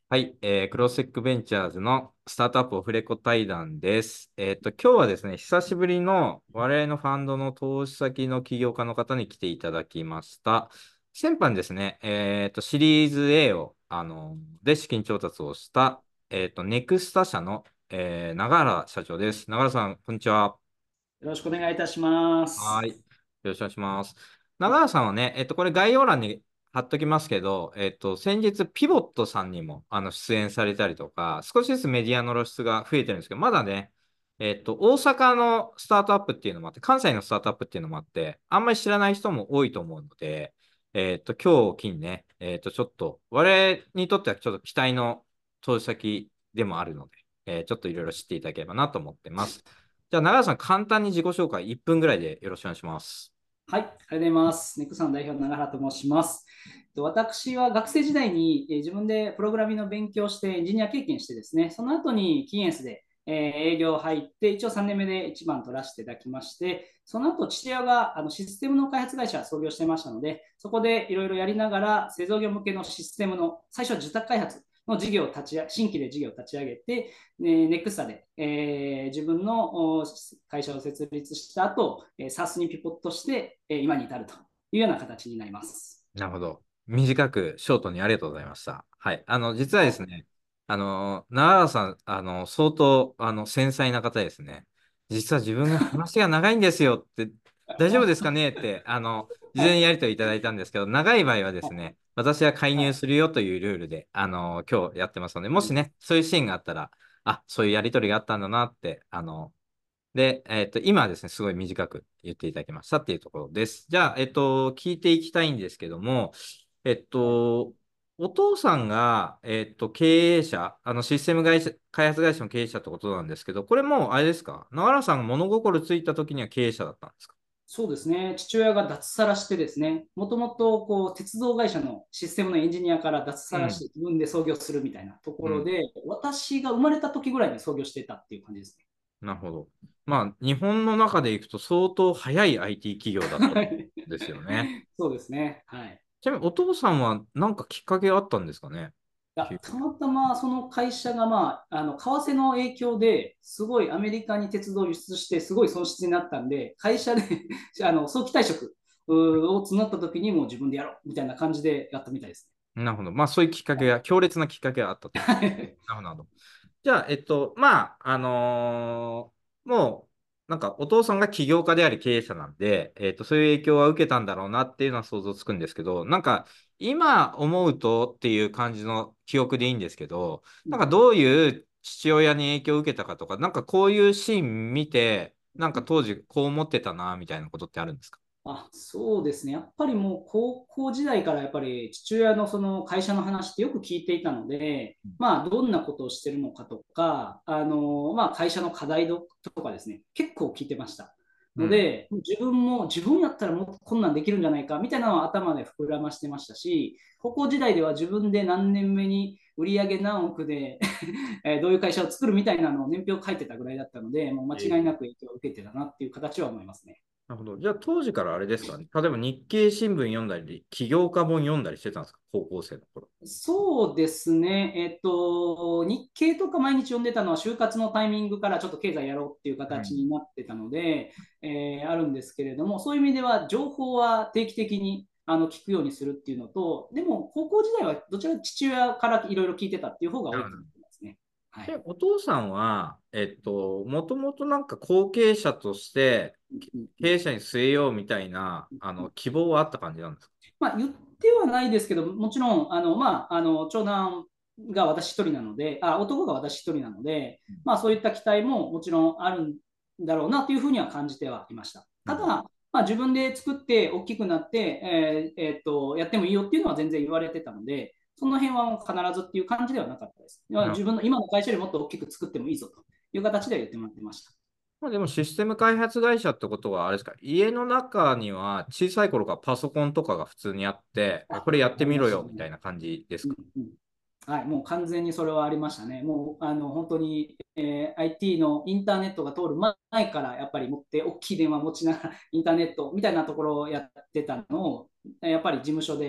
はい、クロステックベンチャーズのスタートアップオフレコ対談です。今日はですね、久しぶりの我々のファンドの投資先の起業家の方に来ていただきました。先般ですね、シリーズ A を、で資金調達をした、ネクスタ社の、永原社長です。永原さん、こんにちは。 よろしくお願いいたします。 はい。よろしくお願いします。長原さんはね、これ概要欄に貼っときますけど、先日、ピボットさんにも出演されたりとか、少しずつメディアの露出が増えてるんですけど、まだね、大阪のスタートアップっていうのもあって、関西のスタートアップっていうのもあって、あんまり知らない人も多いと思うので、今日を機にね、ちょっと、我々にとってはちょっと期待の投資先でもあるので、ちょっといろいろ知っていただければなと思ってます。じゃあ、長谷さん、簡単に自己紹介1分ぐらいでよろしくお願いします。 はい、ありがとうございます。ネクさん代表の永原と申します。私は学生時代に自分でプログラミングの勉強してエンジニア経験してですね、その後にキーエンスで営業入って、一応3年目で一番取らせていただきまして、その後父親がシステムの開発会社創業してましたので、そこでいろいろやりながら製造業向けのシステムの最初は受託開発の事業を新規で事業を立ち上げて、ネクスタで、自分の会社を設立した後、SaaS にピポットして、今に至るというような形になります。 なるほど。短く、ショートにありがとうございました。はい。実ははい。 ですね、奈良さん、相当、繊細な方ですね。実は自分が話が長いんですよって、大丈夫ですかねって、事前にやり取りいただいたんですけど、長い場合はですね、私は介入するよというルールで、今日やってますので、もしね、そういうシーンがあったら、あ、そういうやり取りがあったんだなって、で、今はですね、すごい短く言っていただきましたっていうところです。じゃあ、聞いていきたいんですけども、えっと、お父さんが、経営者、システム会社、開発会社の経営者ってことなんですけど、これもう、あれですか、永原さんが物心ついた時には経営者だったんですか？ そうですね。父親が脱サラしてですね、もともと鉄道会社のシステムのエンジニアから脱サラしうん。 て自分で創業するみたいなとこうん。 ろで、私が生まれた時ぐらいに創業してたっていう感じですね。 なるほど。まあ、日本の中でいくと相当早い IT 企業だったんはい。 ですよね。 そうですね。はい。 ちなみにお父さんは何かきっかけがあったんですかね？ たまたまその会社が、為替の影響ですごいアメリカに鉄道を輸出してすごい損失になったんで、会社で早期退職を募った時にもう自分でやろうみたいな感じでやったみたいですなるほど。まあ、そういうきっかけが、強烈なきっかけがあったという。 ね。 なるほど。なるほど。じゃあ、まあ、もう、なんか、お父さんが起業家であり経営者なんで、そういう影響は受けたんだろうなっていうのは想像つくんですけど、なんか、今思うとっていう感じの記憶でいいんですけど、なんか、どういう父親に影響を受けたかとか、なんか、こういうシーン見て、なんか、当時こう思ってたな、みたいなことってあるんですか？ そうですね。やっぱりもう高校時代からやっぱり父親のその会社の話ってよく聞いていたので、どんなことをしてるのかとか、会社の課題とかですね、結構聞いてました。 うん。 ので、自分も自分やったらもっとこんなんできるんじゃないかみたいなのは頭で膨らましてましたし、高校時代では自分で何年目に売上何億でどういう会社を作るみたいなのを年表を書いてたぐらいだったので、もう間違いなく影響を受けてたなっていう形は思いますね。 なるほど。じゃあ当時からあれですかね。例えば日経新聞読んだり、起業家本読んだりしてたんですか？高校生の頃。 そうですね、日経とか毎日読んでたのは就活のタイミングからちょっと経済やろうっていう形うん。 になってたので、あるんですけれども、そういう意味では情報は定期的に聞くようにするっていうのと、でも高校時代はどちらか父親からいろいろ聞いてたっていう方が多いと思なるほど。 ってますね。はで、 い。 お父さんは、もともとなんか後継者としてうんうんうん経営者に据えようみたいな、 うん。 希望はあった感じなんですか？ 言ってはないですけど、もちろん、長男が私一人なので、男が私一人なので、 うん。 そういった期待ももちろんあるんだろうなというふうには感じてはいました。 なるほど。 ただ、自分で作って大きくなって、やってもいいよっていうのは全然言われてたので、その辺はもう必ずっていう感じではなかったです。 なるほど。 自分の今の会社よりもっと大きく作ってもいいぞという形で言ってもらってました。 まあでもシステム開発会社ってことはあれですか、家の中には小さい頃からパソコンとかが普通にあって、これやってありみろましたね。 よみたいな感じですか？ うんうん。はい、もう完全にそれはありましたね。もう本当に、IT のインターネットが通る前からやっぱり持って、大きい電話持ちながらインターネットみたいなところをやってたのを、やっぱり事務所で、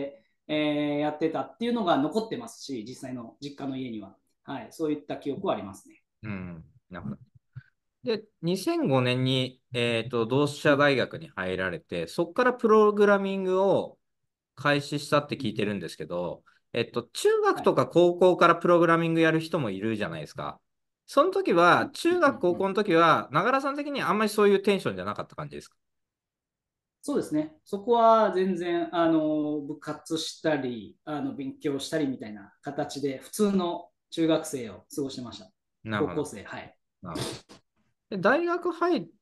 やってたっていうのが残ってますし、実際の実家の家には。はい、そういった記憶はありますね。 うん。なるほど。で、2005年に、同志社大学に入られて、そこからプログラミングを開始したって聞いてるんですけど、中学はい。 とか高校からプログラミングやる人もいるじゃないですか。その時は、中学、高校の時は、ながらさん的にあんまりそういうテンションじゃなかった感じですか？ そうですね。そこは全然、部活したり、勉強したりみたいな形で、普通の中学生を過ごしてました。 なるほど。 高校生、はい。 なるほど。で、大学入って、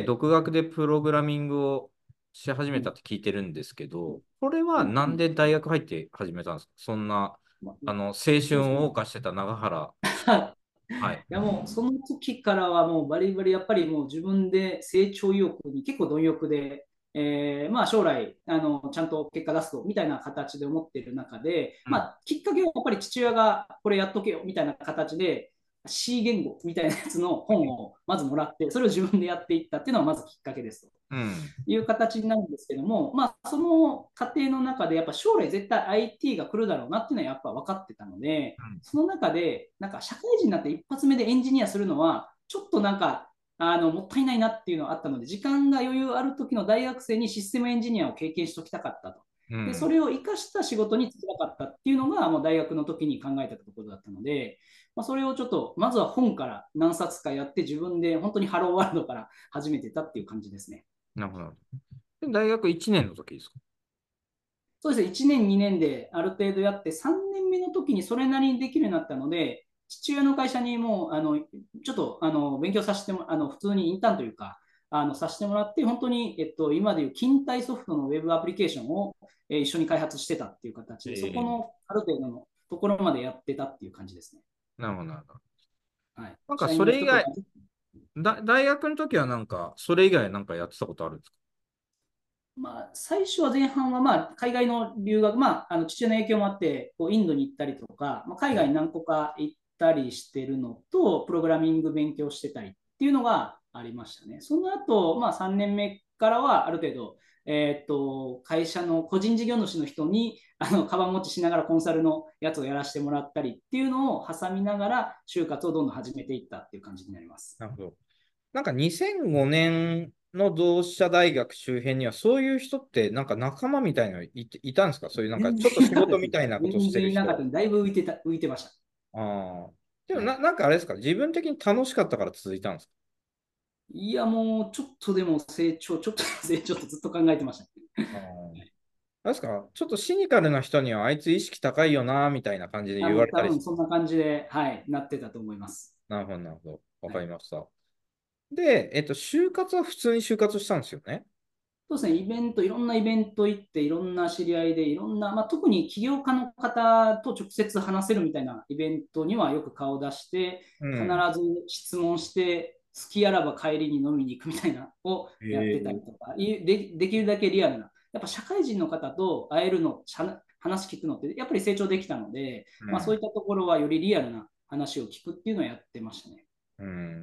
独学でプログラミングをし始うん、 めたって聞いてるんですけど、これはうん、うん。 なんで大学入って始めたんですか？そんな、 まあ、 青春を謳そうですね。 歌してた永原。はい。 いやもうその時からはもうバリバリやっぱりもう自分で成長意欲に結構貪欲で、まあ将来ちゃんと結果出すとみたいな形で思っている中で、 うん。 まあ、きっかけはやっぱり父親がこれやっとけよみたいな形で C 言語みたいなやつの本をまずもらってそれを自分でやっていったっていうのがまずきっかけですと。 うん。 いう形になるんですけども、まあ、その過程の中で、やっぱ将来絶対 IT が来るだろうなっていうのはやっぱ分かってたので、その中で、なんか社会人になって一発目でエンジニアするのは、ちょっとなんか、もったいないなっていうのがあったので、時間が余裕ある時の大学生にシステムエンジニアを経験しておきたかったと。で、そうん。 れを生かした仕事に就きたかったっていうのが、もう大学の時に考えたところだったので、まあ、それをちょっと、まずは本から何冊かやって、自分で本当にハローワールドから始めてたっていう感じですね。 なるほど。で、大学1年の時ですか？ そうですね、1年、2年である程度やって、3年目の時にそれなりにできるようになったので、父親の会社にもうちょっと勉強させても普通にインターンというか、させてもらって、本当に、今でいう勤怠ソフトのウェブアプリケーションを、一緒に開発してたっていう形で、そこええ、 のある程度のところまでやってたっていう感じですね。 なるほど、なるほど。 はい、 なんか社員の人とか、 それ以外、大学の時はなんか、それ以外なんかやってたことあるんですか？ まあ、最初は前半は、まあ、海外の留学、まあ、父親の影響もあってこうインドに行ったりとか、まあ、海外に何個か行ったりしてるのと、プログラミング勉強してたりっていうのがありましたね。その後、まあ、3年目からはある程度、会社の個人事業主の人にカバン持ちしながらコンサルのやつをやらせてもらったりっていうのを挟みながら就活をどんどん始めていったっていう感じになります。 なるほど。なんか2005年の同志社大学周辺にはそういう人ってなんか仲間みたいなのいたんですか？そういうなんか全ちょっと仕事然いなかったです。 みたいなことし全然いなかったてる人。 だいぶ浮いてました。 ああ。でもはい。 なんかあれですか？自分的に楽しかったから続いたんですか？ いや、もうちょっとでも成長、ちょっとでも成長とずっと考えてましたね。 ああ。あれですか？ちょっとシニカルな人にはあいつ意識高いよな、みたいな感じで言もう多われたりする。 分そんな感じで、はい、なってたと思います。 なるほど、なるほど。わはい。 かりました。で、就活は普通に就活したんですよね。 そうですね、イベント、いろんなイベント行って、いろんな知り合いで、いろんな、まあ、特に起業家の方と直接話せるみたいなイベントにはよく顔を出して、必うん。 ず質問して、好きあらば帰りに飲みに行くみたいなのをやってたりとか、できるだけリアルな、やっぱ社会人の方と会えるの、話聞くのって、やっぱり成長できたので、まあ、そういうん。 ったところはよりリアルな話を聞くっていうのをやってましたね。 うん。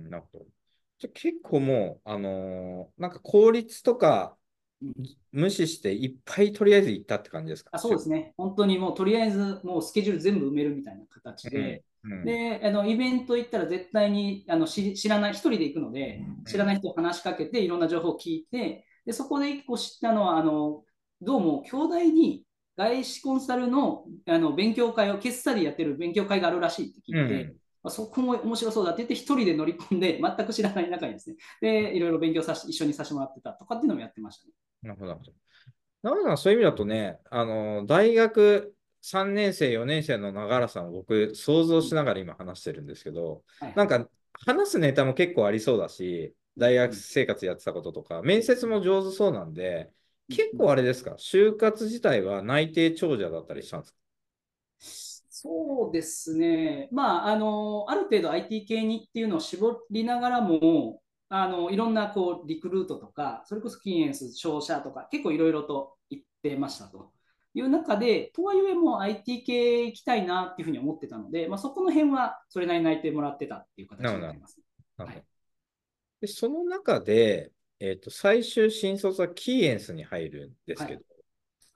なるほど。結構もう、なんか効率とかうん、 無視していっぱいとりあえず行ったって感じですか？ そうですね。本当にもうとりあえずもうスケジュール全部埋めるみたいな形うん。 で、 うん。 で、イベント行ったら絶対に知らない、一人で行くので、 うん。 知らない人に話しかけて、いろんな情報を聞いて、で、そこで一個知ったのは、どうも、兄弟に外資コンサルの、勉強会を、決済でやってる勉強会があるらしいって聞いて、 うん。 そこも面白そうだって言って、一人で乗り込んで、全く知らない中にですね、で、いろいろ勉強一緒にさせてもらってたとかっていうのもやってましたね。 なるほど。なるほど。長原さん、そういう意味だとね、大学3年生、4年生の永原さんを僕、想像しながら今話してるんですけど、 はいはい。 なんか、話すネタも結構ありそうだし、大学うん生活やってたこととか、面接も上手そうなんで、結うん、 構あれですか？就活自体は内定長者だったりしたんですか？ そうですね、まあ、ある程度 IT 系にっていうのを絞りながらも、いろんなこうリクルートとか、それこそキーエンス、商社とか、結構いろいろと言ってましたという中で、とはいえもう IT 系行きたいなっていうふうに思ってたので、まあ、そこの辺はそれなりに内定もらってたっていうなるほど。 形になります。 なるほど。 はい。 で、その中で、最終新卒はキーエンスに入るんですはい。 けど、 はい。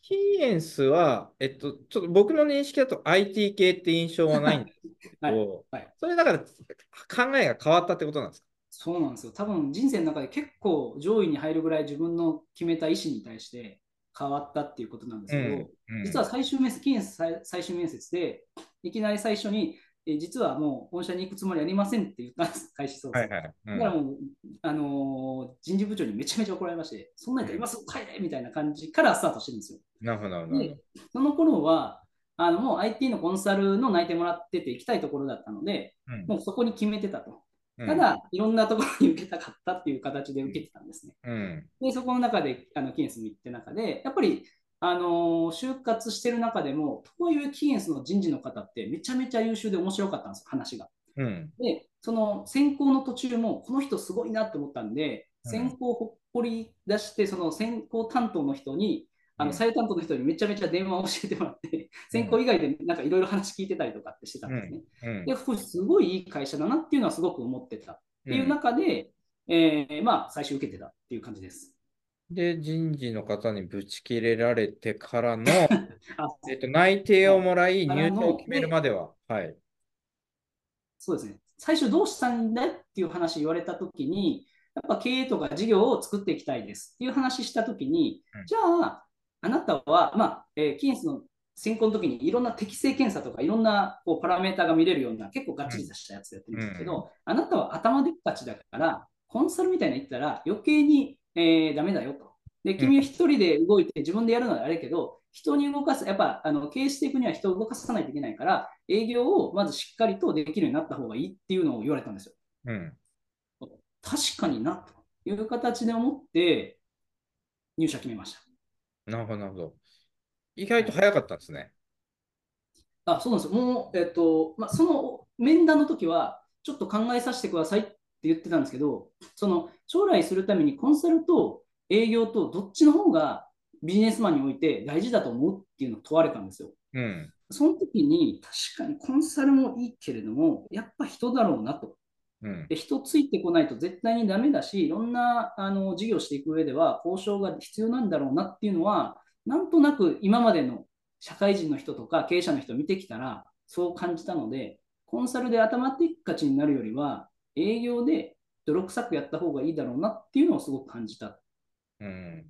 キーエンスは、ちょっと僕の認識だと IT 系って印象はないんですけはい。 ど、 はい。 それだから考えが変わったってことなんですか？ そうなんですよ。多分人生の中で結構上位に入るぐらい自分の決めた意思に対して変わったっていうことなんですうん、 けど、 うん、 実は最終面接、期限最終面接で、いきなり最初に、実はもう本社に行くつもりありませんって言ったんです、開始早々。 はいはい。うん、 だからもう、人事部長にめちゃめちゃ怒られまして、そんなんやったらうん。 今すぐ帰れみたいな感じからスタートしてるんですよ。 なるほど、なるほど。なるほで、 ど。 その頃は、もう IT のコンサルの内定もらってて行きたいところだったので、 うん、 もうそこに決めてたと。 うん、 ただ、いろんなところに受けたかったっていう形でうん、 受けてたんですね。 うん、 で、そこの中で、キーエンスも行って中で、やっぱり、就活してる中でも、とはいえ、キーエンスの人事の方ってめちゃめちゃ優秀で面白かったんですよ、話が。 うん、 で、その選考の途中も、この人すごいなって思ったんで、 うん、 選考をほっぽり出して、その選考担当の人に、 うん、 採用担当の人にめちゃめちゃ電話を教えてもらって、 うん、 選考以外でなんかいろいろ話聞いてたりとかってしてたんですね。で、これすごいいい会社だなっていうのはすごく思ってたっていううん。 中で、まあ、最初受けてたっていう感じです。 で、人事の方にぶち切れられてからの、 あ、 内定はい。 をもらい、 から入社をの、 決めるで、 までは、はい。 そうですね。最初どうしたんだっていう話言われたときに、やっぱ経営とか事業を作っていきたいですっていう話したときに、じゃあ、あなたは、まあ、キーエンスの選考の時にいろんな適性検査とかいろんなこうパラメータが見れるような結構がっうん、 ちりとしたやつやってるんうん、 ですけど、あなたは頭でっかちだから、コンサルみたいなの言ったら余計に、ダメだよと。で、 うん、 君は一人で動いて自分でやるのはあれけど、人に動かす、やっぱ経営していくには人を動かさないといけないから、営業をまずしっかりとできるようになった方がいいっていうのを言われたんですよ。 うん。 確かになという形で思って入社決めました。 なるほど、なるほど。意外はい、 と早かったんですね。 あ、そうなんですよ。もう、まあ、その面談の時は、ちょっと考えさせてくださいって言ってたんですけど、その将来するためにコンサルと営業とどっちの方がビジネスマンにおいて大事だと思うっていうのを問われたんですよ。 うん、 その時に確かにコンサルもいいけれども、やっぱ人だろうなと。 うん、 で、人ついてこないと絶対にダメだし、いろんな事業していく上では交渉が必要なんだろうなっていうのは、なんとなく今までの社会人の人とか経営者の人を見てきたら、そう感じたので、コンサルで頭ってっかちになるよりは、営業で泥臭くやった方がいいだろうなっていうのをすごく感じたっうん。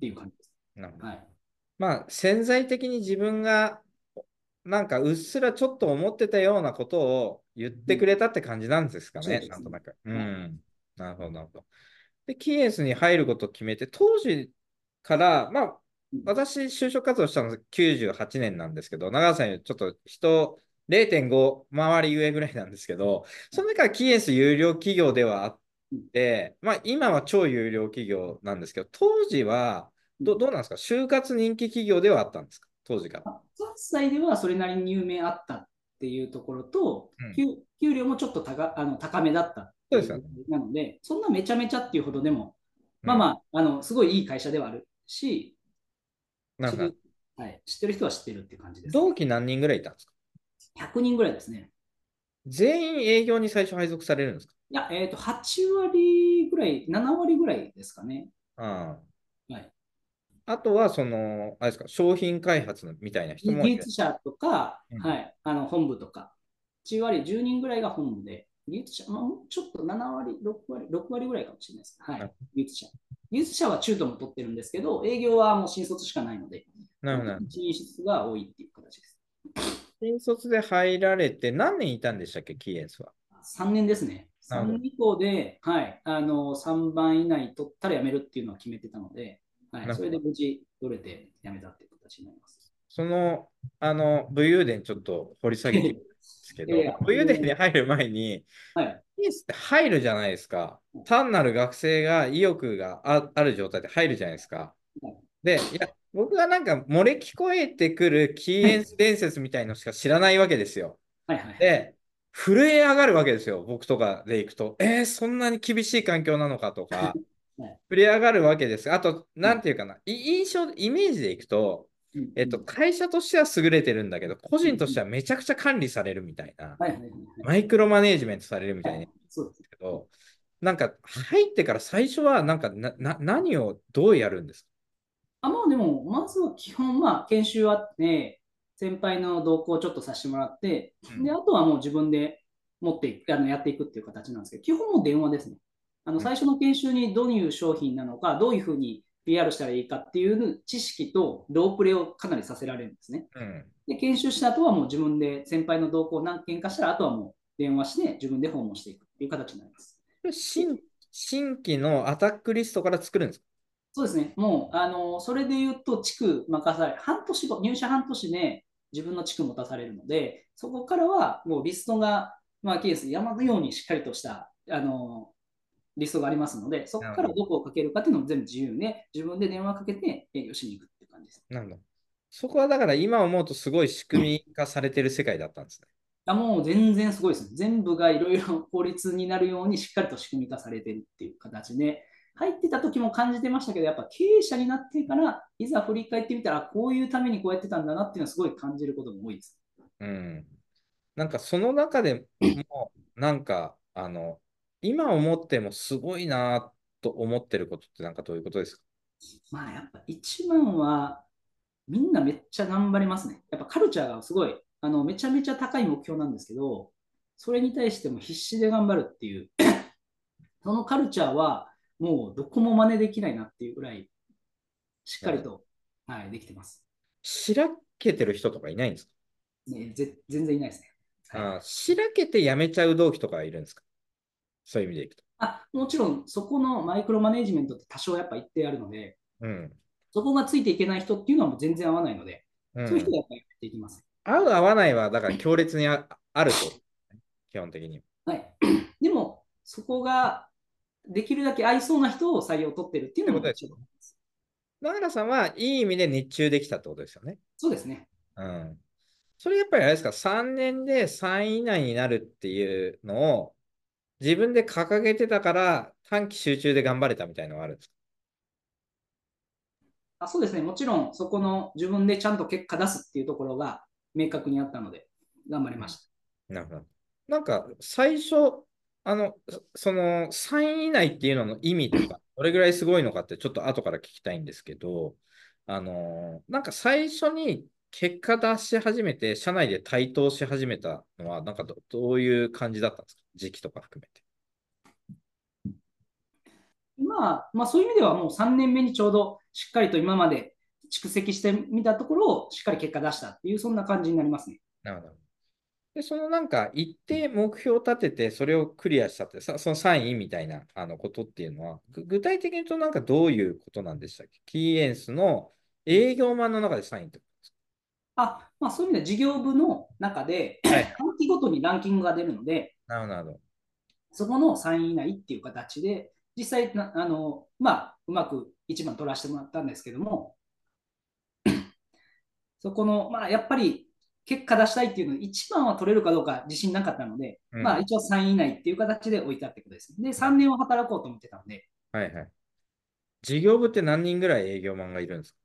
ていう感じです。 なるほど。 はい。 まあ、潜在的に自分が、なんかうっすらちょっと思ってたようなことを言ってくうん、 れたって感じなんですかね、 そうですね。 なんとなく。うはい。 ん。なるほど、なるほど。で、キーエンスに入ることを決めて、当時から、まあ、 うん、 私、就職活動したの98年なんですけど、長さんよりちょっと人0.5回り上ぐらいなんですけど、その中からキーエンス有料企業ではあっうん、 て、まあ、今は超有料企業なんですけど、当時はうん。 どうなんですか？就活人気企業ではあったんですか？当時から。 関西ではそれなりに有名あったっていうところと、 うん。 給料もちょっと高めだったっていうぐらそうですよね。 いなので、そんなめちゃめちゃっていうほどでも、 うん。 すごいいい会社ではあるし、 なんか、 はい、知ってる人は知ってるっていう感じですね。 同期何人ぐらいいたんですか？ 100人ぐらいですね。 全員営業に最初配属されるんですか？ いや、8割ぐらい、7割ぐらいですかね。 ああ。 はい。 あとは、あれですか、商品開発のみたいな人もいる。 技術者とか、 うん。 はい、本部とか、8割、10人ぐらいが本部で、技術者、まあ、ちょっと7割、6割ぐらいかもしれないです。はい、 な技術者。技術者は中途も取ってるんですけど、営業はもう新卒しかないので、 なるほど。 進出が多いっていう形です。 新卒で入られて何年いたんでしたっけ、キーエンスは。 3年ですね。3 なるほど。 年以降で、はい、3番以内取ったら辞めるっていうのは決めてたので、はい、それでなるほど。 無事取れて辞めたっていう形になります。 その、武勇伝ちょっと掘り下げていくんですけど、 いやいや、 武勇伝に入る前に、 はい、 キーエンスって入るじゃないですか。単なる学生が意欲がある状態で入るじゃないですか。で、いや、僕はなんか漏れ聞こえてくるキーはい、 エンス伝説みたいのしか知らないわけですよ。 はい、はい。 で、震え上がるわけですよ、僕とかで行くと。そんなに厳しい環境なのかとか、 はい、 震え上がるわけです。あと、 はい、 なんていうかな、イメージでいくと、 うん、うん、 会社としては優れてるんだけど、個うん、うん、 人としてはめちゃくちゃ管理されるみたいな、 はい、はい、はい、 マイクロマネージメントされるみたいなはい、そうです。 けど、なんか入ってから最初はなんか何をどうやるんですか？ まあでも、まずは基本、まあ研修あって、先輩の動向をちょっとさせてもらって、で、 うん。 あとはもう自分で持っていく、やっていくっていう形なんですけど、基本も電話ですね。 うん。 最初の研修にどういう商品なのか、どういうふうに PR したらいいかっていう知識とロープレをかなりさせられるんですね。 うん。 で、研修した後はもう自分で先輩の動向を何件かしたら、あとはもう電話して自分で訪問していくっていう形になります。 これ新規のアタックリストから作るんですか？ そうですね。もう、それで言うと、地区任され、半年後、入社半年で自分の地区持たされるので、そこからはもうリストが、まあ、ケース山のようにしっかりとした、リストがありますので、そこなるほど。 からどこをかけるかっていうのも全部自由で、自分で電話かけて営業しに行くっていう感じです。 なるほど。そこはだから今思うとすごい仕組み化されてる世界だったんですね。 もう全然すごいですね。全部がいろいろ法律になるようにしっかりと仕組み化されてるっていう形で、入ってた時も感じてましたけど、やっぱ経営者になってから、いざ振り返ってみたら、こういうためにこうやってたんだなっていうのはすごい感じることも多いです。 うん。なんかその中でも、なんか、今思ってもすごいなと思ってることってなんかどういうことですか？ まあやっぱ一番は、みんなめっちゃ頑張りますね。やっぱカルチャーがすごい、めちゃめちゃ高い目標なんですけど、それに対しても必死で頑張るっていう、そのカルチャーはもうどこも真似できないなっていうぐらい、しっなるほど。 かりと、はい、できてます。 しらけてる人とかいないんですか？ 全然いないですね。はい。 しらけて辞めちゃう同期とかいるんですか？そういう意味でいくと。 もちろん、そこのマイクロマネジメントって多少やっぱ一定あるので、 うん。 そこがついていけない人っていうのはもう全然合わないので、そういう人うん。 がやっぱりやっていきます。 合う合わないは、だから強烈にあると、基本的に。っはい。でも、そこができるだけ合いそうな人を採用取ってるっていうのも一応、 てことですよね。野原さんはいい意味で熱中できたってことですよね。 そうですね。 うん。それやっぱりあれですか、3年で3位以内になるっていうのを自分で掲げてたから短期集中で頑張れたみたいなのがあるんですか？ そうですね。もちろん、そこの自分でちゃんと結果出すっていうところが明確にあったので、頑張りうん。 ました。 なるほど。なんか最初、その3位以内っていうのの意味とか、どれぐらいすごいのかってちょっと後から聞きたいんですけど、なんか最初に結果出し始めて、社内で台頭し始めたのは、なんかどういう感じだったんですか？時期とか含めて。 まあ、そういう意味ではもう3年目にちょうどしっかりと今まで蓄積してみたところをしっかり結果出したっていう、そんな感じになりますね。 なるほど。で、そのなんか一定目標を立てて、それをクリアしたって、その3位みたいなことっていうのは、具体的に言うとなんかどういうことなんでしたっけ？キーエンスの営業マンの中で3位ってことですまあ、そういう意味では事業部の中でか？はい。 半期ごとにランキングが出るので、 なるほど、なるほど。 そこの3位以内っていう形で、実際まあ、うまく1番取らせてもらったんですけども、そこの、まあ、やっぱり結果出したいっていうの1番は取れるかどうか自信なかったので、まあ、 うん。 一応3位以内っていう形で置いたってことです。で、 な 3年は働こうと思ってたので、 はいはい。事業部って何人ぐらい営業マンがいるんです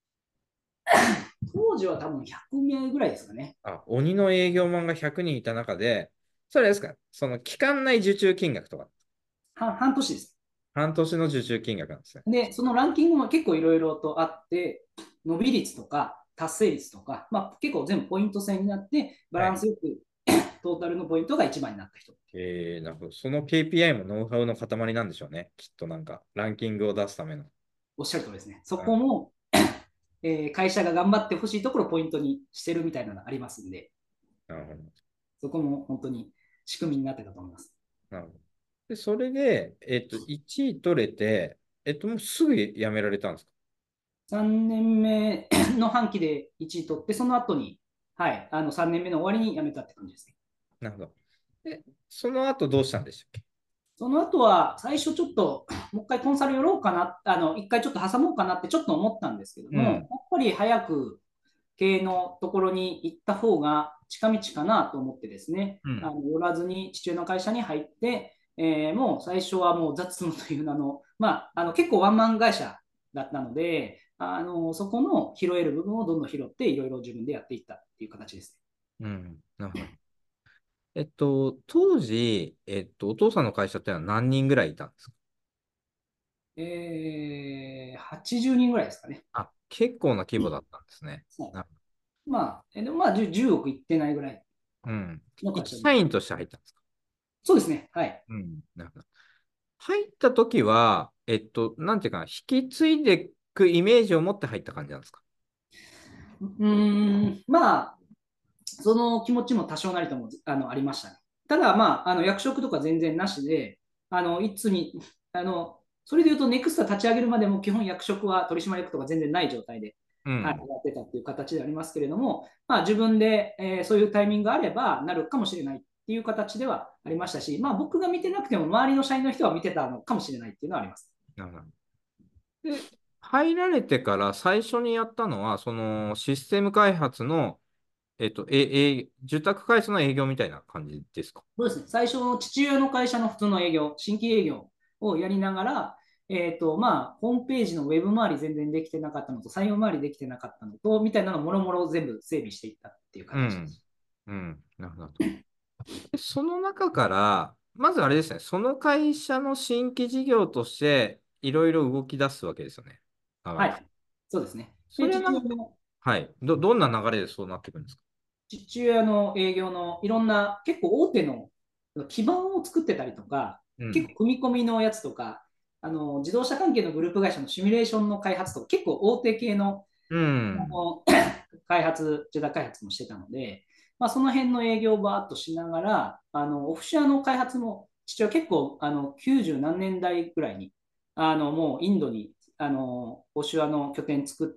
当時は多分100名ぐらいですかね。 か？鬼の営業マンが100人いた中で、それですか、その期間内受注金額とか、 半年です。 半年の受注金額なんですね。 で、そのランキングも結構いろいろとあって、伸び率とか達成率とか、まあ、結構全部ポイント制になって、バはい。 ランスよくトータルのポイントが一番になった人。 なるほど。その KPI もノウハウの塊なんでしょうね。きっとなんか、ランキングを出すための。 おっしゃるとりですね。そうん。 こも、会社が頑張ってほしいところをポイントにしてるみたいなのがありますんで、 なるほど。 そこも本当に仕組みになってたと思います。 なるほど。で、それで、1位取れて、もうすぐ辞められたんですか？ 3年目の半期で1位取って、その後に、はい、3年目の終わりに辞めたって感じですね。 なるほど。で、その後どうしたんでしたっけ？ その後は、最初ちょっと、もう一回コンサル寄ろうかな、一回ちょっと挟もうかなってちょっと思ったんですけども、やっうん。 ぱり早く経営のところに行った方が近道かなと思ってですね、 うん。 寄らずに父親の会社に入って、もう最初はもう雑務という名の、まあ、結構ワンマン会社だったので、そこの拾える部分をどんどん拾って、いろいろ自分でやっていったっていう形ですね。 うん。なるほど。当時、お父さんの会社ってのは何人ぐらいいたんですか？ 80人ぐらいですかね。 あ、結構な規模だったんですね。 はい、 なまあ、でもまあ10億いってないぐらいうん。 の会社です。 一社員として入ったんですか？ そうですね。はい。 うん。なるほど。入った時は、なんていうかな、引き継いでいくイメージを持って入った感じなんですか？ まあ、その気持ちも多少なりともありましたね。ただ、まあ、役職とか全然なしで、いつに、それで言うと、ネクスタ立ち上げるまでも基本役職は取締役とか全然ない状態で、はい、 うん。 やってたっていう形でありますけれども、まあ、自分で、そういうタイミングがあればなるかもしれないっていう形ではありましたし、まあ、僕が見てなくても周りの社員の人は見てたのかもしれないっていうのはあります。 なるほど。で、入られてから最初にやったのは、そのシステム開発の、受託開発の営業みたいな感じですか？ そうですね。最初の父親の会社の普通の営業、新規営業をやりながら、まあ、ホームページのウェブ周り全然できてなかったのと、採用周りできてなかったのと、みたいなのをもろもろ全部整備していったっていううん。 形です。 うん。なるほど。でその中から、まずあれですね、その会社の新規事業として、いろいろ動き出すわけですよね。長野さん。 はい。そうですね。で、 それはなんか、はい。どんな流れでそうなってくるんですか？ 父親の営業のいろんな、結構大手の基盤を作ってたりとか、 うん。 結構組み込みのやつとか、自動車関係のグループ会社のシミュレーションの開発とか、結構大手系のうん。 開発、受託開発もしてたので、まあ、その辺の営業をバーっとしながら、オフショアの開発も、父は結構、90何年代ぐらいに、もうインドに、オフショアの拠点作って、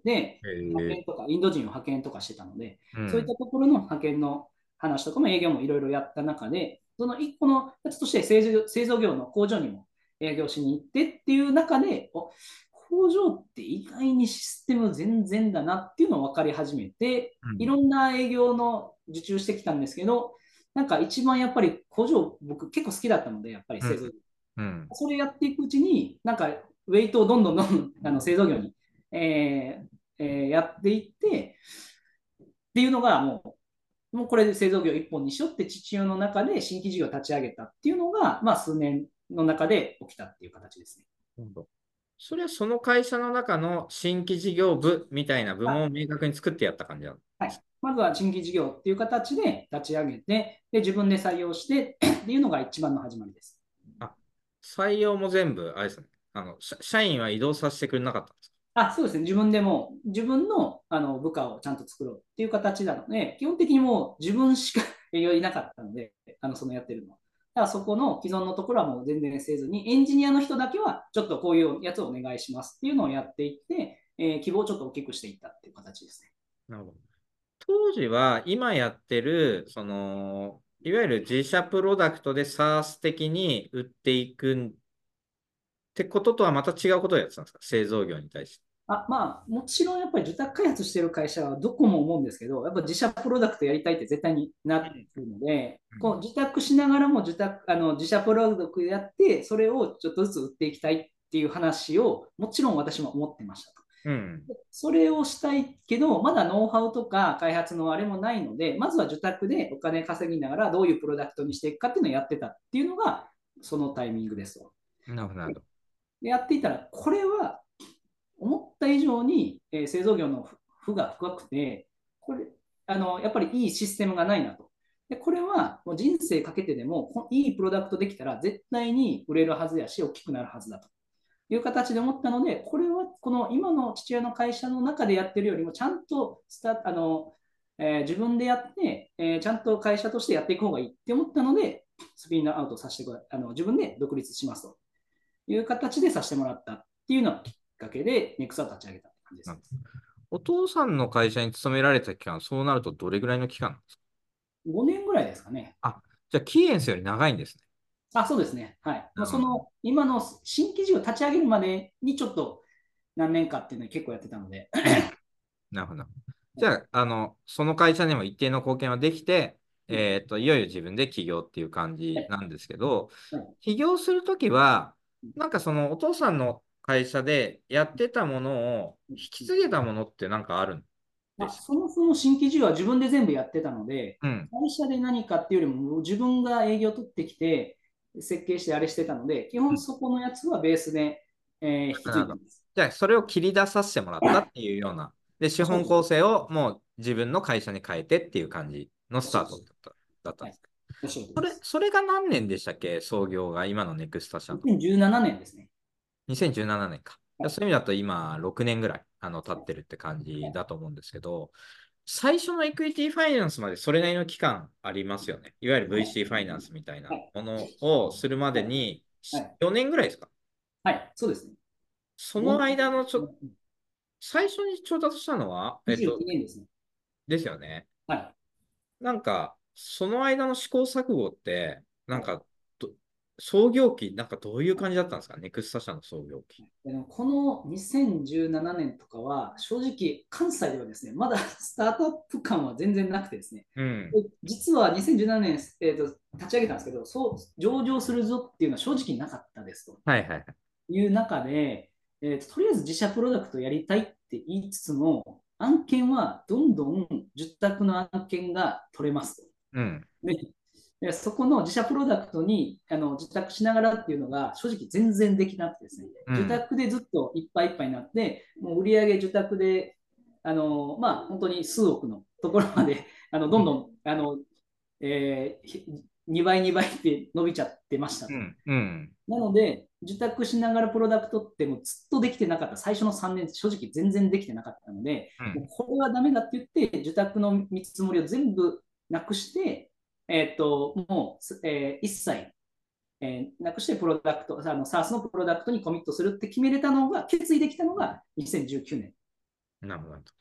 へえ。 派遣とか、インド人を派遣とかしてたので、そういっうん。 たところの派遣の話とかも営業もいろいろやった中で、その一個のやつとして製造業の工場にも営業しに行ってっていう中で、工場って意外にシステム全然だなっていうのを分かり始めて、 うん。 いろんな営業の受注してきたんですけど、なんか一番やっぱり工場、僕結構好きだったので、やっぱり製造業。 うん。うん。 それやっていくうちに、なんかウェイトをどんどんどんどん製造業に、やっていって、っていうのがもうこれで製造業一本にしようって父親の中で新規事業を立ち上げたっていうのが、まあ数年の中で起きたっていう形ですね。 なるほど。それはその会社の中の新規事業部みたいな部門を明確に作ってやった感じなんはい。 です。 まずは新規事業っていう形で立ち上げて、で、自分で採用してっていうのが一番の始まりです。 あ、採用も全部、あれですね。社員は移動させてくれなかったんですか？ あ、そうですね。自分でも、自分の、部下をちゃんと作ろうっていう形なので、基本的にもう自分しか営業いなかったので、そのやってるのは。だからそこの既存のところはもう全然せずに、エンジニアの人だけはちょっとこういうやつをお願いしますっていうのをやっていって、希望をちょっと大きくしていったっていう形ですね。 なるほど。当時は今やってる、いわゆる自社プロダクトで SaaS 的に売っていくってこととはまた違うことをやってたんですか？製造業に対して。 まあ、もちろんやっぱり受託開発してる会社はどこも思うんですけど、やっぱ自社プロダクトやりたいって絶対になってるので、こう受託しながらも自社プロダクトやって、それをちょっとずつ売っていきたいっていう話を、もちろん私も思ってましたと。 うん。 それをしたいけど、まだノウハウとか開発のあれもないので、まずは受託でお金稼ぎながらどういうプロダクトにしていくかっていうのをやってたっていうのが、そのタイミングですと。 なるほど、なるほど。 でやっていたら、これは思った以上に、製造業の負が深くて、これ、やっぱりいいシステムがないなと。で、これはもう人生かけてでも、いいプロダクトできたら絶対に売れるはずやし、大きくなるはずだという形で思ったので、これはこの今の父親の会社の中でやってるよりも、ちゃんと自分でやって、ちゃんと会社としてやっていく方がいいって思ったので、スピンアウトさせてくだ自分で独立しますという形でさせてもらったっていうのがきっかけで、ネクサを立ち上げた感じですね。 お父さんの会社に勤められた期間、そうなるとどれぐらいの期間なんですか？ 5年ぐらいですかね。 あ、じゃあ、キーエンスより長いんですね。 あ、そうですね。はい。 うん。 今の新規事業を立ち上げるまでにちょっと何年かっていうのを結構やってたので、 なるほど。じゃあ、その会社にも一定の貢献はできて、いよいよ自分で起業っていう感じなんですけど、起業するときは、なんかそのお父さんの会社でやってたものを引き継げたものってなんかあるんでしたっけ？ そもそも新規事業は自分で全部やってたので、 うん。 会社で何かっていうよりも自分が営業を取ってきて、設計してあれしてたので、基本そこのやつはベースで、引き継なるほど。 いでます。 じゃあ、それを切り出させてもらったっていうような。で、資本そうです。 構成をもう自分の会社に変えてっていう感じのスターおっしゃるとおりです。 トだったんはい。 ですか？ おっしゃるとおそれ、 りです。 それが何年でしたっけ、創業が、今のネクスタ社の。 2017年ですね。 2017年か。 はい。 そういう意味だと今、6年ぐらい、経ってるって感じだと思うんですけど、最初のエクイティファイナンスまでそれなりの期間ありますよね。いわゆるはい。 VC ファイナンスみたいはい。 なものをするまでにはい。 4年ぐらいですか？ はい。そうですね。 その 4、 間の最初に調達したのは、 22年ですね。 ですよね。 はい。 なんか、その間の試行錯誤って、なはい。 んか、創業期、なんかどういう感じだったんですか、ネクスタ社の創業期。 この2017年とかは、正直、関西ではですね、まだスタートアップ感は全然なくてですね、 うん。 で実は2017年、立ち上げたんですけど、そう上場するぞっていうのは正直なかったですとはいはいはい。 いう中で、とりあえず自社プロダクトやりたいって言いつつも、案件はどんどん受託の案件が取れますと。 うん。 でそこの自社プロダクトに受託しながらっていうのが正直全然できなくてですね、受うん。 託でずっといっぱいいっぱいになって、もう売上受託でまあ、本当に数億のところまでどんどん2倍、2倍って伸びちゃってましたと。 うん。うん。 なので、受託しながらプロダクトってもうずっとできてなかった、最初の3年、正直全然できてなかったので、 うん。 もうこれはダメだって言って、受託の見積もりを全部なくして、もう、一切、なくしてプロダクト、SaaS のプロダクトにコミットするって決めれたのが、決意できたのが2019年。 なるほど。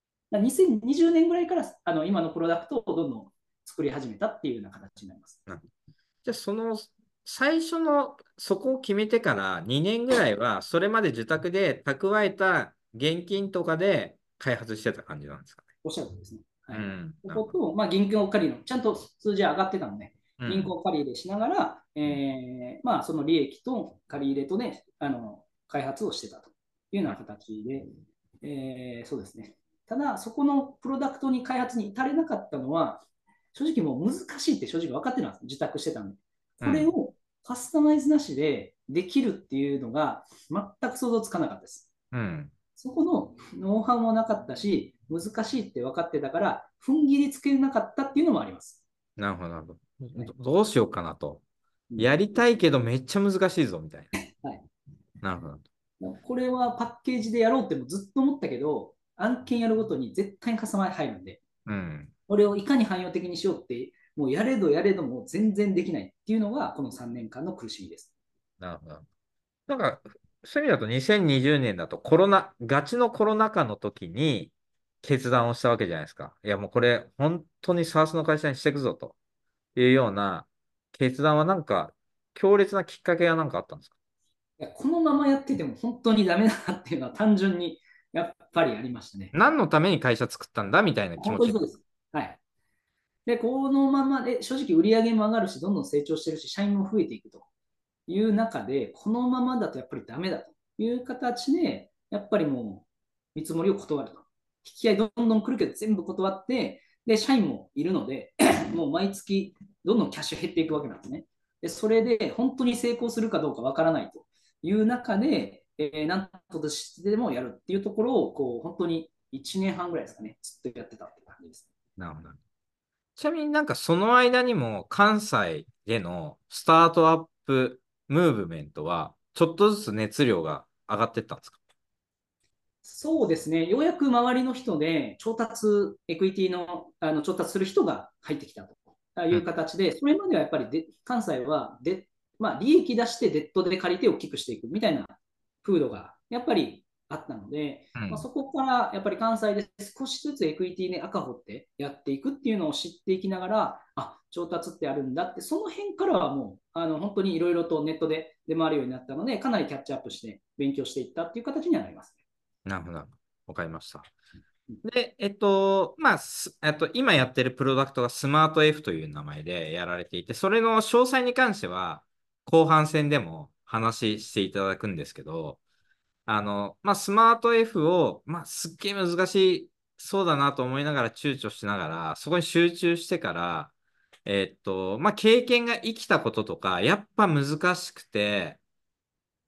2020年ぐらいから今のプロダクトをどんどん作り始めたっていうような形になります。 じゃあ、最初の、そこを決めてから2年ぐらいは、それまで受託で蓄えた現金とかで開発してた感じなんですかね。 おっしゃるとりですね。はい。 うん。なるほど。 ここと、まあ、銀行借りの、ちゃんと数字上がってたので、銀うん。 行借り入れしながら、まあ、その利益と借り入れとね、開発をしてたというような形で、そうですね。ただ、そこのプロダクトに開発に至れなかったのは、正直もう難しいって正直分かってたんです。受託してたんで。 うん。 これをカスタマイズなしでできるっていうのが全く想像つかなかったです。 うん。 そこのノウハウもなかったし、難しいって分かってたから、踏ん切りつけなかったっていうのもあります。 なるほど、なるほど。 はい。 どうしようかなと。 うん。 やりたいけどめっちゃ難しいぞ、みたいはい。 な。なるほど。 これはパッケージでやろうってもずっと思ったけど、案件やるごとに絶対にカスタマイズ入るんで、 うん。 これをいかに汎用的にしようって、もうやれどやれども全然できないっていうのが、この3年間の苦しみです。 なるほど。なんか、そういう意味だと2020年だとコロナ、ガチのコロナ禍の時に決断をしたわけじゃないですか。いやもうこれ本当に SaaS の会社にしていくぞというような決断はなんか強烈なきっかけがなんかあったんですか？ いやこのままやってても本当にダメだなっていうのは単純にやっぱりありましたね。 何のために会社作ったんだみたいな気持ち。 本当にそうです。はい。で、このままで正直売り上げも上がるし、どんどん成長してるし、社員も増えていくという中で、このままだとやっぱりダメだという形で、やっぱりもう見積もりを断ると。引き合いどんどん来るけど全部断って、で、社員もいるので、もう毎月どんどんキャッシュ減っていくわけなんですね。で、それで本当に成功するかどうかわからないという中で、なんとしてでもやるっていうところを、こう、本当に1年半ぐらいですかね、ずっとやってたっていう感じです。 なるほど。ちなみになんかその間にも関西でのスタートアップムーブメントはちょっとずつ熱量が上がっていったんですか？ そうですね、ようやく周りの人で調達、エクイティの、調達する人が入ってきたといううん。 形で、それまではやっぱり関西はまあ、利益出してデッドで借りて大きくしていくみたいな風土がやっぱりあったので、まあ、 うん。 そこからやっぱり関西で少しずつエクイティで赤掘ってやっていくっていうのを知っていきながら、調達ってあるんだって、その辺からはもう本当にいろいろとネットで出回るようになったので、かなりキャッチアップして勉強していったっていう形にはなります。 なるほど。わかりました。で、まあ、今やってるプロダクトがスマート F という名前でやられていて、それの詳細に関しては、後半戦でも話していただくんですけど、まあ、スマート F を、まあ、すっげえ難しそうだなと思いながら躊躇しながら、そこに集中してから、まあ、経験が生きたこととか、やっぱ難しくて、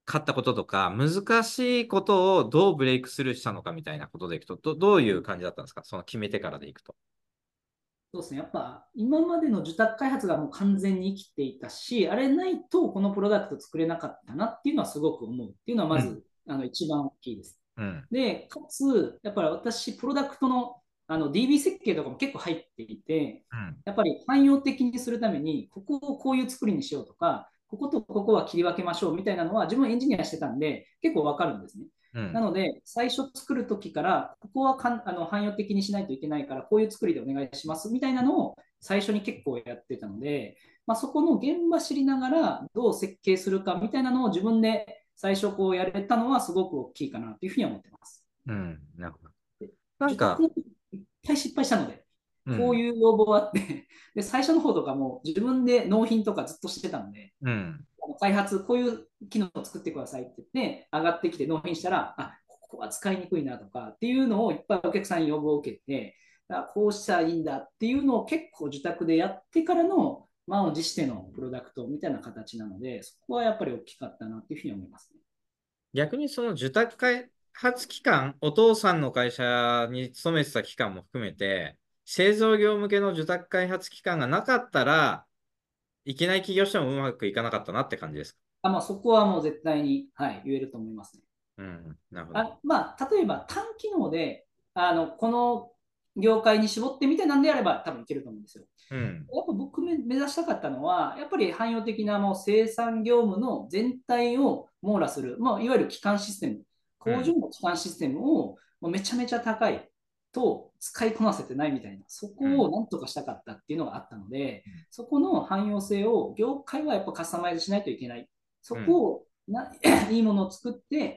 かったこととか、難しいことをどうブレイクスルーしたのかみたいなことでいくと、どういう感じだったんですか、その決めてからでいくと。 そうですね。やっぱ今までの受託開発がもう完全に生きていたし、あれないとこのプロダクト作れなかったなっていうのはすごく思うっていうのはまうん。 ず一番大きいです。 うん。 で、かつ、やっぱり私、プロダクトのDB 設計とかも結構入っていて、 うん。 やっぱり汎用的にするために、ここをこういう作りにしようとか、こことここは切り分けましょうみたいなのは自分エンジニアしてたんで、結構わかるんですね。 うん。 なので、最初作るときから、ここは汎用的にしないといけないから、こういう作りでお願いしますみたいなのを最初に結構やってたので、まあ、そこの現場知りながらどう設計するかみたいなのを自分で最初こうやれたのはすごく大きいかなというふうに思ってます。 うん。なるほど。 でなんか、 受託の時いっぱい失敗したので、 うん。 こういう要望があってで、最初の方とかも自分で納品とかずっとしてたので、 うん。 開発、こういう機能を作ってくださいって言って、上がってきて納品したら、あ、ここは使いにくいなとかっていうのをいっぱいお客さんに要望を受けて、こうしたらいいんだっていうのを結構受託でやってからの満を持してのプロダクトみたいな形なので、そこはやっぱり大きかったなっていうふうに思いますね。 逆にその受託開発期間、お父さんの会社に勤めてた期間も含めて、製造業向けの受託開発期間がなかったら、いきなり起業してもうまくいかなかったなって感じですか？ まあ、そこはもう絶対に、はい、言えると思いますね。 うん。なるほど。 まあ、例えば単機能でこの業界に絞ってみてなんであれば多分いけると思うんですよ。 うん。 やっぱ僕目指したかったのは、やっぱり汎用的なもう生産業務の全体を網羅する、まあ、いわゆる基幹システム、 うん。 工場の基幹システムをもうめちゃめちゃ高いと使いこなせてないみたいな、そうん。 こをなんとかしたかったっていうのがあったので、そこの汎用性を業界はやっぱカスタマイズしないといけない。そうん。 こをいいものを作って、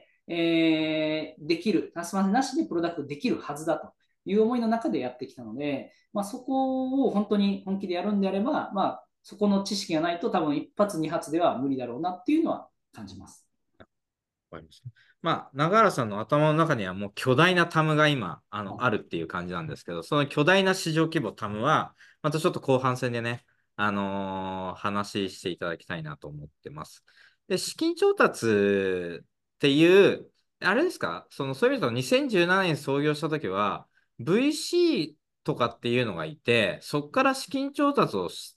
できる、カスタマイズなしでプロダクトできるはずだという思いの中でやってきたので、まあ、そこを本当に本気でやるんであれば、まあ、そこの知識がないと多分一発二発では無理だろうなっていうのは感じます。 わかりました。まあ、永原さんの頭の中にはもう巨大なタムが今、あるっていう感じなんですけど、その巨大な市場規模タムは、またちょっと後半戦でね、話していただきたいなと思ってます。で、資金調達っていう、あれですか、そういう意味だと2017年創業した時は、VC とかっていうのがいて、そこから資金調達をして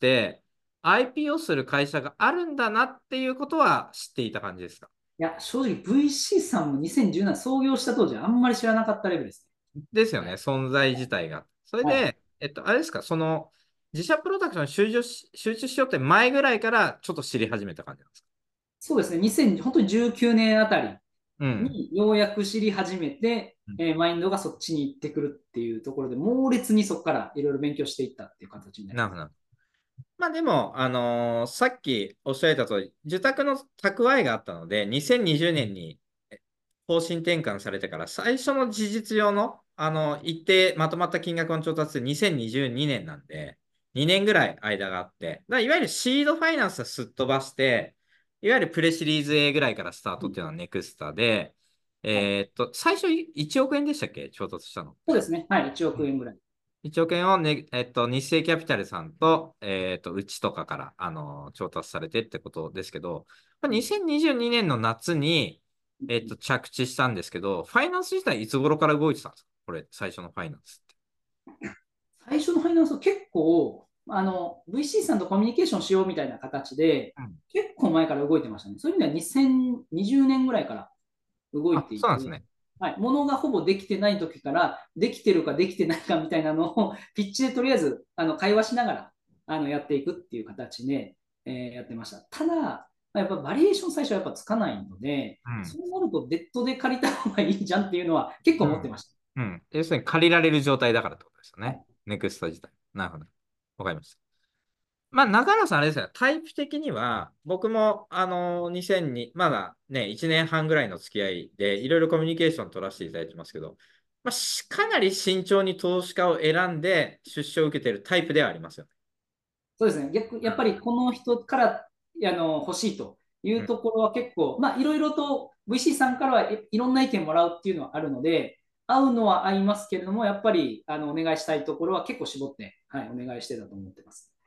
、IPO する会社があるんだなっていうことは知っていた感じですか？ いや、正直 VC さんも2017創業した当時あんまり知らなかったレベルですですよね、存在自体が。それね。はい。 で、あれですか、自社プロダクションに集中しようって前ぐらいからちょっと知り始めた感じなんですか？ そうですね、2000、本当に19年あたりうん。 にようやく知り始めて、 うん。 マインドがそっちに行ってくるっていうところで、猛烈にそこからいろいろ勉強していったっていう形になります。 なるほど。まあでも、さっきおっしゃられた通り、受託の蓄えがあったので、2020年に方針転換されてから、最初の事実上の、一定まとまった金額の調達で2022年なんで、2年ぐらい間があって、いわゆるシードファイナンスはすっ飛ばして、いわゆるプレシリーズ A ぐらいからスタートっていうのはネクスタで、 はい、 最初1億円でしたっけ、調達したのって。 そうですね、はい、1億円ぐらい。 1億円を、ね、日清キャピタルさんと、うちとかから、調達されてってことですけど、これ2022年の夏に、着地したんですけど、ファイナンス自体いつ頃から動いてたんですか、これ、最初のファイナンスって。 最初のファイナンスは結構、VC さんとコミュニケーションしようみたいな形で、 うん。 結構前から動いてましたね。そういう意味では2020年ぐらいから動いあ、 ていて、 そうなんですね。 はい、ものがほぼできてない時から、できてるかできてないかみたいなのを、ピッチでとりあえず会話しながらやっていくっていう形で、やってました。ただ、やっぱバリエーション最初はやっぱつかないので、 うん。 そうなるとデッドで借りた方がいいじゃんっていうのは結構うん。 思ってましうん。要するに借りられる状態だからってことですよた。 ね。 はい。 ネクスト自体。なるほど。わかりました。まあ、中原さん、あれですよ。タイプ的には、僕も、2002、まだね、1年半ぐらいの付き合いで、いろいろコミュニケーション取らせていただいてますけど、まあ、かなり慎重に投資家を選んで出資を受けているタイプではありますよね。 そうですね。やっぱりこの人から欲しいというん。 うところは結構、まあ、いろいろと VC さんからはいろんな意見もらうっていうのはあるので、合うのは合いますけれども、やっぱりお願いしたいところは結構絞って、はい、お願いしてたと思ってます。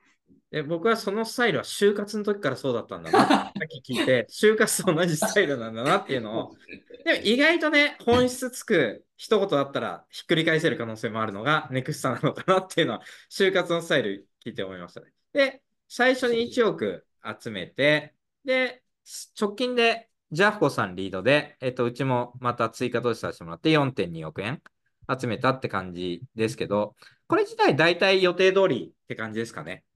で、僕はそのスタイルは就活の時からそうだったんだなって、さっき聞いて、就活と同じスタイルなんだなっていうのを、でも意外とね、本質つく一言だったらひっくり返せる可能性もあるのがネクスタなのかなっていうのは、就活のスタイル聞いて思いましたね。で、最初に1億集めて、で、直近でジャフコさんリードで、うちもまた追加投資させてもらって4.2億円集めたって感じですけど、これ自体大体予定通りって感じですかね。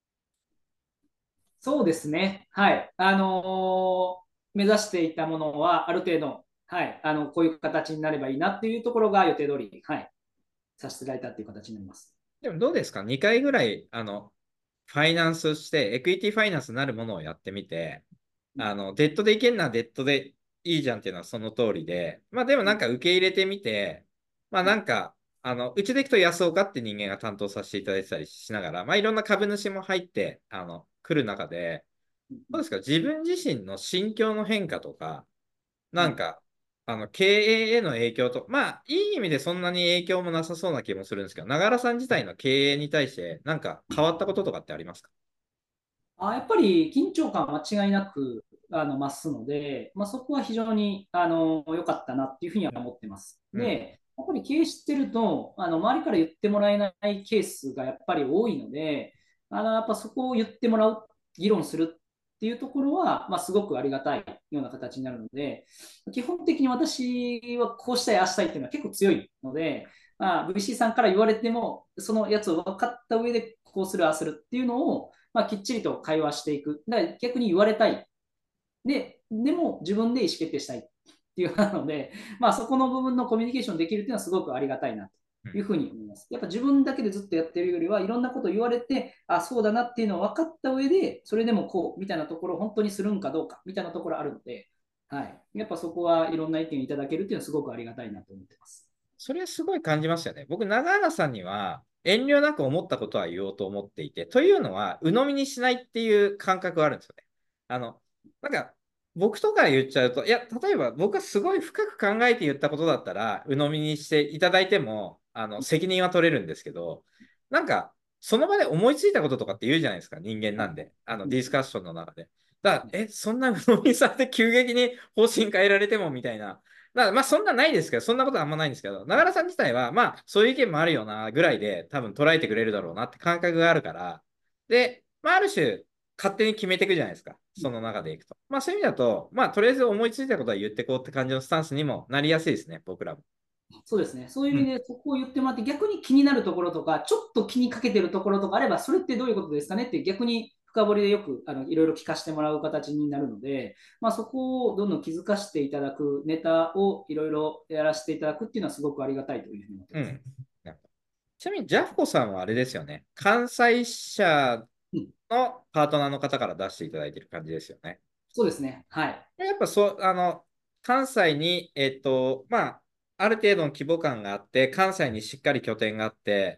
そうですね。はい。目指していたものは、ある程度、はい。こういう形になればいいなっていうところが予定通り、はい。させていただいたっていう形になります。 でもどうですか？ 2 回ぐらい、ファイナンスして、エクイティファイナンスになるものをやってみて、 うん、 デッドでいけんならデッドでいいじゃんっていうのはその通りで、まあでもうん、 なんか受け入れてみて、まあうん、 なんか、うちでいくと安岡って人間が担当させていただいてたりしながら、まあいろんな株主も入って、来る中で、 うん、 どうですか？自分自身の心境の変化とか、 うん。 なんか、経営への影響と、まあ、いい意味でそんなに影響もなさそうな気もするんですけど、長良さん自体の経営に対して、なんか変わったこととかってありますか？ やっぱり緊張感は間違いなく増すので、まあ、そこは非常に良かったなっていうふうにはうん。 思ってます。 うん。 で、やっぱり経営してると、周りから言ってもらえないケースがやっぱり多いので、やっぱそこを言ってもらう、議論するっていうところは、まあ、すごくありがたいような形になるので、基本的に私はこうしたい、ああしたいっていうのは結構強いので、まあ、VC さんから言われても、そのやつを分かった上で、こうする、ああするっていうのを、まあ、きっちりと会話していく。だから逆に言われたい。でも自分で意思決定したいっていうなので、まあ、そこの部分のコミュニケーションできるっていうのはすごくありがたいなうん。 というふうに思います。やっぱ自分だけでずっとやってるよりは、いろんなこと言われて、あ、そうだなっていうのを分かった上で、それでもこうみたいなところ、本当にするんかどうかみたいなところあるので、はい。やっぱそこはいろんな意見いただけるっていうのはすごくありがたいなと思ってます。 それはすごい感じますよね。僕、長原さんには遠慮なく思ったことは言おうと思っていて、というのは、鵜呑みにしないっていう感覚があるんですよね。なんか、僕とか言っちゃうと、いや、例えば僕はすごい深く考えて言ったことだったら、鵜呑みにしていただいても、責任は取れるんですけど、なんか、その場で思いついたこととかって言うじゃないですか、人間なんで。ディスカッションの中で。だから、そんな鵜呑みにされて急激に方針変えられてもみたいな。だからまあそんなないですけど、そんなことはあんまないんですけど、長良さん自体は、まあそういう意見もあるよなぐらいで多分捉えてくれるだろうなって感覚があるから、で、まあある種、勝手に決めていくじゃないですか。その中でいくと。まあそういう意味だと、まあとりあえず思いついたことは言ってこうって感じのスタンスにもなりやすいですね、僕らも。 そうですね。そういううん。 意味で、そこを言ってもらって、逆に気になるところとか、ちょっと気にかけてるところとかあれば、それってどういうことですかねって逆に深掘りでよくいろいろ聞かせてもらう形になるので、まあ、そこをどんどん気づかせていただく、ネタをいろいろやらせていただくっていうのはすごくありがたいというふうに思ってます。 うん。ちなみに、ジャフコさんはあれですよね。関西社うん、 のパートナーの方から出していただいている感じですよね。 そうですね。はい。 やっぱそう、関西に、まあ、ある程度の規模感があって、関西にしっかり拠点があって、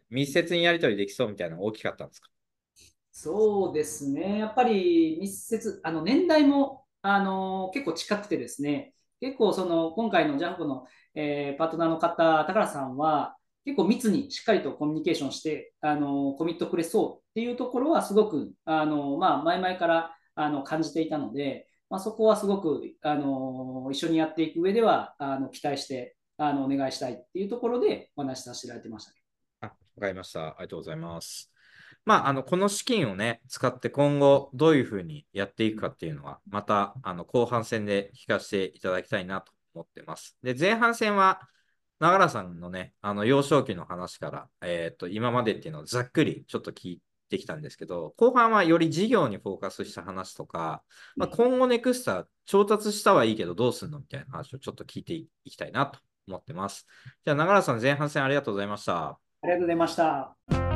密接にやり取りできそうみたいなのが大きかったんですか？ そうですね。やっぱり密接、年代も、結構近くてですね、結構その、今回のジャンプの、パートナーの方、高良さんは、結構密にしっかりとコミュニケーションして、コミットくれそうっていうところはすごく、まあ、前々から、感じていたので、まあ、そこはすごく、一緒にやっていく上では、期待して、お願いしたいっていうところでお話しさせていただいてましたね。 あ、わかりました。ありがとうございます。まあ、この資金をね、使って今後どういうふうにやっていくかっていうのは、また、後半戦で聞かせていただきたいなと思ってます。で、前半戦は、永良さんのね、幼少期の話から、今までっていうのをざっくりちょっと聞いてきたんですけど、後半はより事業にフォーカスした話とか、まあ、今後ネクスタ調達したはいいけどどうすんのみたいな話をちょっと聞いていきたいなと思ってます。じゃあ、永良さん前半戦ありがとうございました。 ありがとうございました。